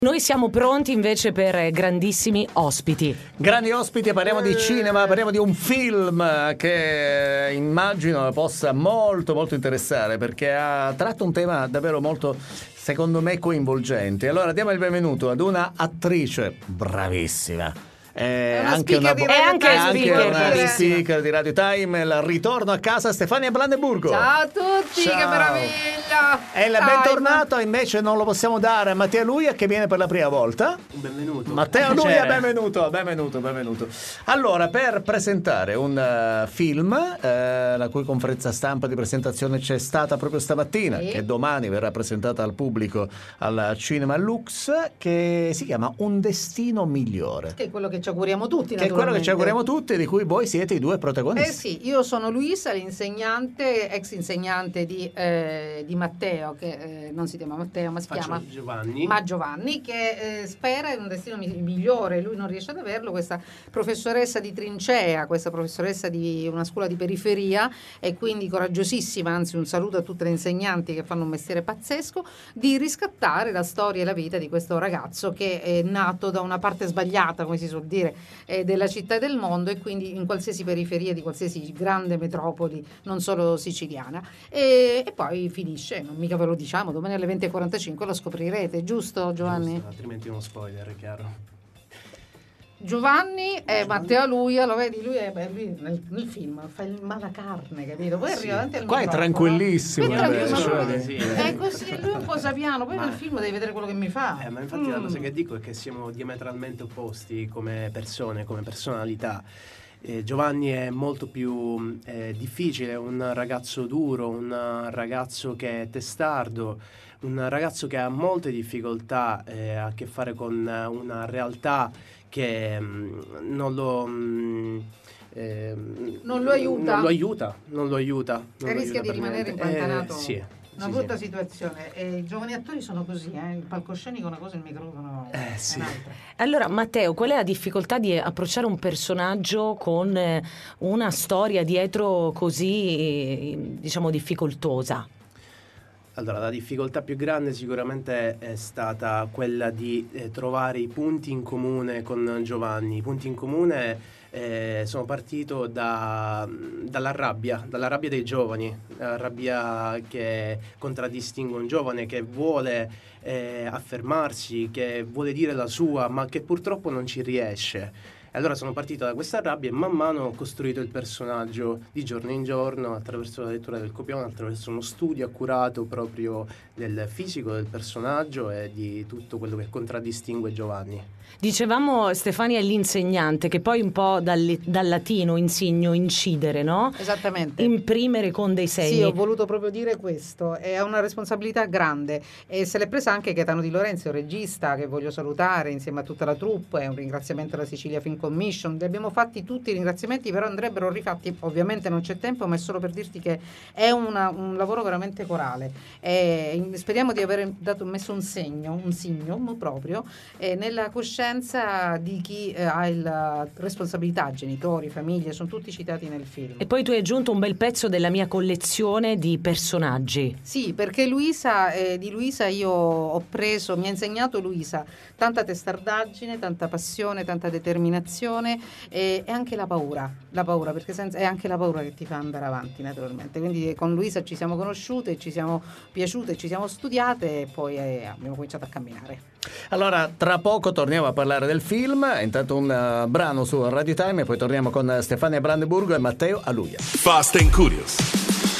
Noi siamo pronti invece per grandissimi ospiti. Grandi ospiti, parliamo di cinema, parliamo di un film che immagino possa molto interessare, perché ha tratto un tema davvero molto, secondo me, coinvolgente. Allora diamo il benvenuto ad una attrice bravissima. Anche una speaker di Radio Time. Il ritorno a casa, Stefania Brandeburgo. Ciao a tutti, ciao. Che meraviglia! E il bentornato invece non lo possiamo dare a Matteo Luia, che viene per la prima volta. Un benvenuto. Matteo Luia, benvenuto. Allora, per presentare un film, la cui conferenza stampa di presentazione c'è stata proprio stamattina, che domani verrà presentata al pubblico al Cinema Lux, che si chiama Un destino migliore. Che è quello che ci auguriamo tutti, che è quello che ci auguriamo tutti, di cui voi siete i due protagonisti. Sì, io sono Luisa, l'insegnante, ex insegnante di Matteo, che non si chiama Matteo, ma si chiama Giovanni, che spera in un destino migliore. Lui non riesce ad averlo, questa professoressa di trincea, questa professoressa di una scuola di periferia, e quindi coraggiosissima, anzi un saluto a tutte le insegnanti che fanno un mestiere pazzesco, di riscattare la storia e la vita di questo ragazzo che è nato da una parte sbagliata, come si suol dire, della città e del mondo, e quindi in qualsiasi periferia di qualsiasi grande metropoli, non solo siciliana, e poi finisce, non mica ve lo diciamo, domani alle 20:45 lo scoprirete, giusto Giovanni? Giusto, altrimenti uno spoiler, è chiaro. Giovanni è Matteo Luia, lo vedi, lui nel film fa il malacarne, capito? Poi arriva davanti al qua microfono, è tranquillissimo, è così, lui un po' sapiano, poi nel film devi vedere quello che mi fa. Ma infatti la cosa che dico è che siamo diametralmente opposti come persone, come personalità. Giovanni è molto più difficile, un ragazzo duro, un ragazzo che è testardo, un ragazzo che ha molte difficoltà a che fare con una realtà che non lo aiuta. E rischia di rimanere impantanato. Sì. Una brutta situazione. I giovani attori sono così, il palcoscenico è una cosa, il microfono è un'altra. Allora Matteo, qual è la difficoltà di approcciare un personaggio con una storia dietro così, diciamo, difficoltosa? Allora, la difficoltà più grande sicuramente è stata quella di trovare i punti in comune con Giovanni. I punti in comune sono partito dalla rabbia dei giovani, la rabbia che contraddistingue un giovane che vuole affermarsi, che vuole dire la sua, ma che purtroppo non ci riesce. E allora sono partito da questa rabbia e man mano ho costruito il personaggio di giorno in giorno attraverso la lettura del copione, attraverso uno studio accurato proprio del fisico del personaggio e di tutto quello che contraddistingue Giovanni. Dicevamo Stefania è l'insegnante, che poi un po' dal latino insigno, incidere, no? Esattamente. Imprimere con dei segni. Sì, ho voluto proprio dire questo, è una responsabilità grande, e se l'è presa anche Gaetano Di Lorenzo, il regista, che voglio salutare insieme a tutta la troupe, è un ringraziamento alla Sicilia Film Commission. Li abbiamo fatti tutti i ringraziamenti, però andrebbero rifatti, ovviamente non c'è tempo, ma è solo per dirti che è un lavoro veramente corale, speriamo di aver messo un segno proprio nella coscienza di chi ha la responsabilità, genitori, famiglie, sono tutti citati nel film. E poi tu hai aggiunto un bel pezzo della mia collezione di personaggi. Sì, perché di Luisa io mi ha insegnato Luisa tanta testardaggine, tanta passione, tanta determinazione, e anche la paura, perché è anche la paura che ti fa andare avanti, naturalmente. Quindi con Luisa ci siamo conosciute, ci siamo piaciute, ci siamo studiate, e poi abbiamo cominciato a camminare. Allora, tra poco torniamo a parlare del film, intanto un brano su Radio Time e poi torniamo con Stefania Brandeburgo e Matteo Luia. Fast and Curious.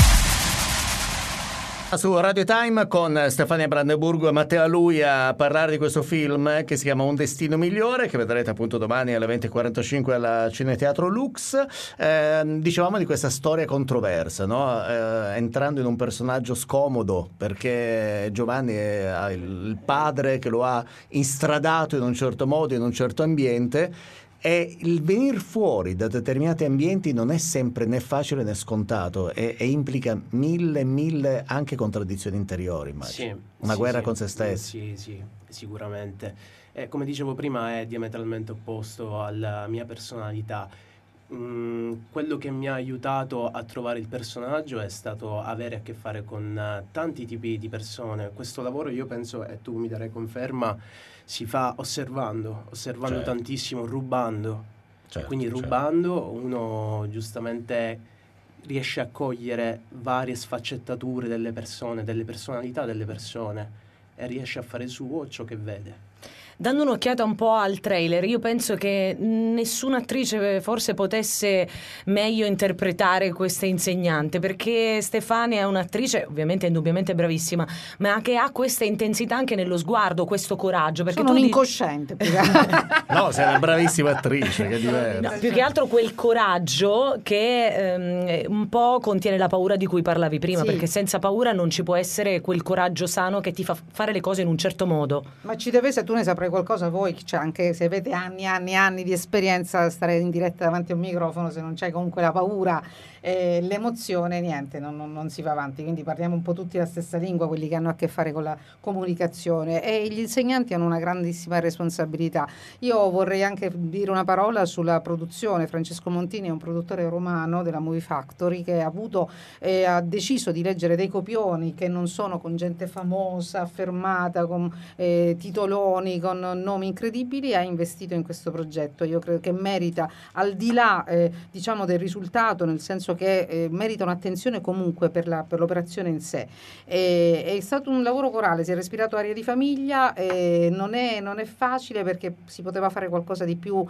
Su Radio Time con Stefania Brandeburgo e Matteo Luia a parlare di questo film che si chiama Un destino migliore, che vedrete appunto domani alle 20:45 al Cineteatro Lux. Dicevamo di questa storia controversa, no? Entrando in un personaggio scomodo, perché Giovanni ha il padre che lo ha instradato in un certo modo, in un certo ambiente, e il venir fuori da determinati ambienti non è sempre né facile né scontato, e implica mille anche contraddizioni interiori, immagino. Una guerra con se stessi. Sì, sicuramente. Come dicevo prima, è diametralmente opposto alla mia personalità. quello che mi ha aiutato a trovare il personaggio è stato avere a che fare con tanti tipi di persone. Questo lavoro, io penso, e tu mi darai conferma, si fa osservando certo. Tantissimo, rubando. Certo, quindi rubando uno giustamente riesce a cogliere varie sfaccettature delle persone, delle personalità delle persone, e riesce a fare suo ciò che vede. Dando un'occhiata un po' al trailer, io penso che nessuna attrice forse potesse meglio interpretare questa insegnante, perché Stefania è un'attrice ovviamente indubbiamente bravissima, ma che ha questa intensità anche nello sguardo, questo coraggio. Perché sono un incosciente. No, sei una bravissima attrice, che è diverso. No, più che altro quel coraggio che un po' contiene la paura di cui parlavi prima, sì. Perché senza paura non ci può essere quel coraggio sano che ti fa fare le cose in un certo modo. Ma ci deve essere, tu ne saprai qualcosa voi, cioè anche se avete anni di esperienza, stare in diretta davanti a un microfono, se non c'è comunque la paura, l'emozione, niente, non si va avanti. Quindi parliamo un po' tutti la stessa lingua, quelli che hanno a che fare con la comunicazione, e gli insegnanti hanno una grandissima responsabilità. Io vorrei anche dire una parola sulla produzione. Francesco Montini è un produttore romano della Movie Factory che ha deciso di leggere dei copioni che non sono con gente famosa, affermata, con titoloni, con nomi incredibili, ha investito in questo progetto. Io credo che merita, al di là diciamo del risultato, nel senso che merita un'attenzione comunque per l'operazione in sé. È stato un lavoro corale, si è respirato aria di famiglia, non è facile, perché si poteva fare qualcosa di più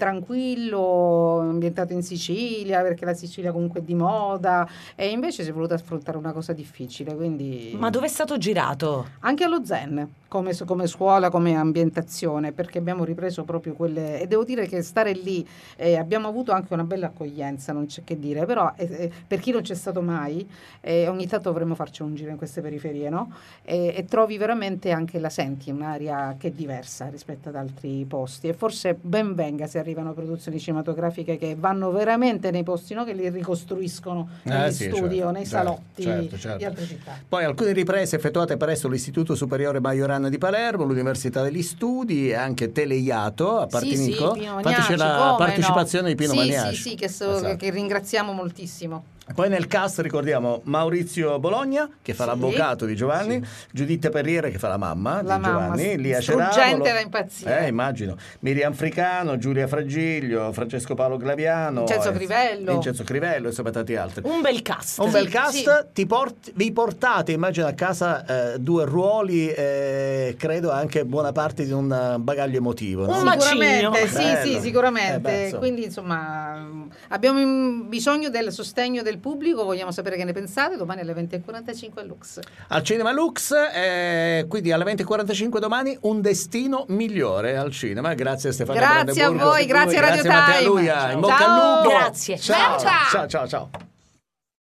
tranquillo, ambientato in Sicilia, perché la Sicilia comunque è di moda, e invece si è voluto affrontare una cosa difficile. Quindi... Ma dove è stato girato? Anche allo Zen, come scuola, come ambientazione, perché abbiamo ripreso proprio quelle, e devo dire che stare lì abbiamo avuto anche una bella accoglienza, non c'è che dire, però per chi non c'è stato mai, ogni tanto dovremmo farci un giro in queste periferie, no? E trovi veramente, anche la senti un'aria che è diversa rispetto ad altri posti, e forse ben venga se arrivano produzioni cinematografiche che vanno veramente nei posti, no? Che li ricostruiscono negli studi, certo, o nei salotti di altre città. Poi alcune riprese effettuate presso l'Istituto Superiore Majorana di Palermo, l'Università degli Studi e anche Teleiato a Partinico. Fateci la partecipazione di Pino Maniaci. Sì, che ringraziamo moltissimo. Poi nel cast ricordiamo Maurizio Bologna che fa l'avvocato di Giovanni, Giuditta Perriere che fa la mamma di Giovanni, Lia Ceravolo, da impazzire. Immagino, Miriam Fricano, Giulia Fragiglio, Francesco Paolo Glaviano, Vincenzo Crivello, insomma tanti altri. Un bel cast. Un bel cast. Vi portate, immagino, a casa due ruoli, credo anche buona parte di un bagaglio emotivo, no? Sicuramente, sicuramente. Quindi insomma abbiamo bisogno del sostegno del pubblico, vogliamo sapere che ne pensate. Domani alle 20:45 a Lux. Al Cinema Lux, quindi alle 20:45 domani Un destino migliore al cinema. Grazie a Stefania Grazie a voi, grazie a Radio Time. Grazie a Matteo Luia, in bocca al lupo. Grazie. Ciao.